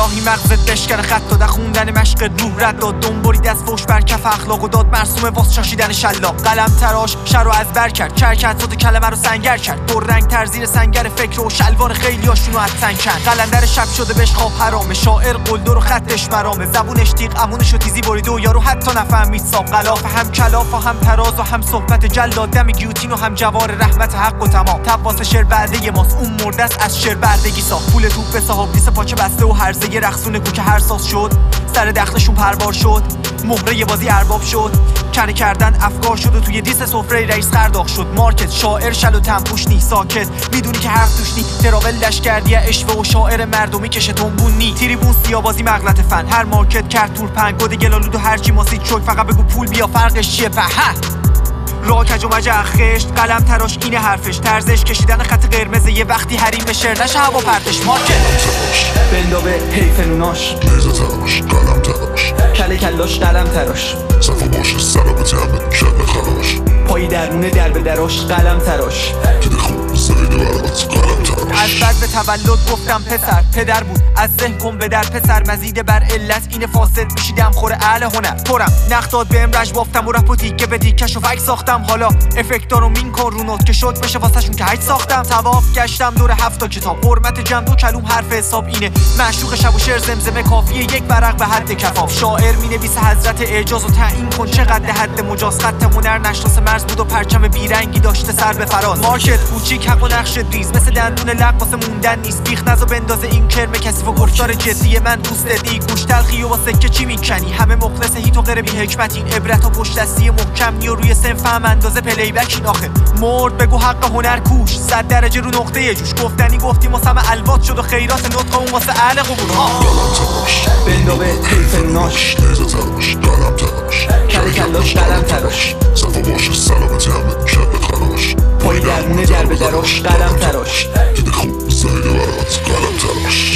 الهی مغزت بشکن خط داد خوندن مشق روح رد داد دنبرید از فوش بر کف اخلاق و داد مرسوم واس شاشیدن شلاق قلم تراش شر رو از بر کرد چرکت صوت کلمه رو سنگر کرد پر رنگ تر زیر سنگر فکر و شلوار خیلیاشونو از تن کند قلندر شب شده بهش خواب حرامه شاعر قلدر و خطش مرامه زبونش تیغ امونشو تیزی بریده و یارو حتی نفهمید ساق غلاف هم کلاف و هم تراز و هم صحبت جلاد دم گیوتین و هم جوار رحمت حق و تمام تواس شعر بعده ماست اون مرده است از شعر بردگی ساخت پول توپ به صاحب لیس پاچه بسته و هرزه رقصونه کو که هر ساز شد سر دخلشون پربار شد مهره بازی ارباب شد کنه کردن افکار شد و توی دیس سفره رئیس خرداغ شد مارکت شاعر شل و تنپوش نی ساکت میدونی که حرف توش نی تراول لشکردی اشوه و شاعر مردمی کشه تنبون نی تریبون سیابازی مغلط فن هر مارکت کرد تور پنگ گد گلالود و هرچی ماسید شد فقط بگو پول بیا فرقش چیه په راه کج و مجه خشت قلم تراش اینه حرفش طرزش کشیدن خط قرمز یه وقتی حریم شعر نشه هوا پرتش مارکت بندابه حیف نوناش نیزه تراش قلم تراش کله کلاش قلم تراش صفا باشه سلامتی همه کله خراش پایی درمونه در به دراش قلم تراش دیده خوب زیده برات قلم تراش از بعد به تولد گفتم پسر پدر بود از ذهن کن به در پسر مزید بر علت این فاسد میشیدم خور اهل هنر پرم نقد داد بهم رج بافتم و رپ و تیکه به تیکش و فک ساختم حالا افکتارو مین کن رو نوت که شد بشه واسهشون که هیچ ساختم طواف گشتم دور 7 کتاب حرمت جمع دو کلوم حرف حساب اینه معشوق شب و شعر زمزمه کافیه یک ورق به حد کفاف شاعر مینویسه حضرت اعجاز و تعیین کن چقدر حد مجاز خط هنر نشناس مرز بود و پرچم بیرنگی داشته سر به فراز مارکت کوچیک حق و نقش ریز مثل دندون لق واسه موندن نیست بیخ نزا بندازه این کرم کسی و گفتار جدی من دوست دی گوش تلخی و واسه که چی میکنی همه مخلص هیت و غیر بی حکمت این عبرت و پشت دستی محکم نی و روی سنف هم اندازه پلی بک این آخه مرد بگو حق هنر کوش 100 درجه رو نقطه جوش گفتنی گفتیم واسه همه الوات شد و خیرات نطق اون واسه اهل قبور ها قلم تراش بندابه حیف نوناش نیزه تراش قلم تراش کله کلاش قلم تراش صفا باشه سلامتی همه کله خراش پایی درمونه در به دراش قلم تراش دیده خوب زیده برات قلم تراش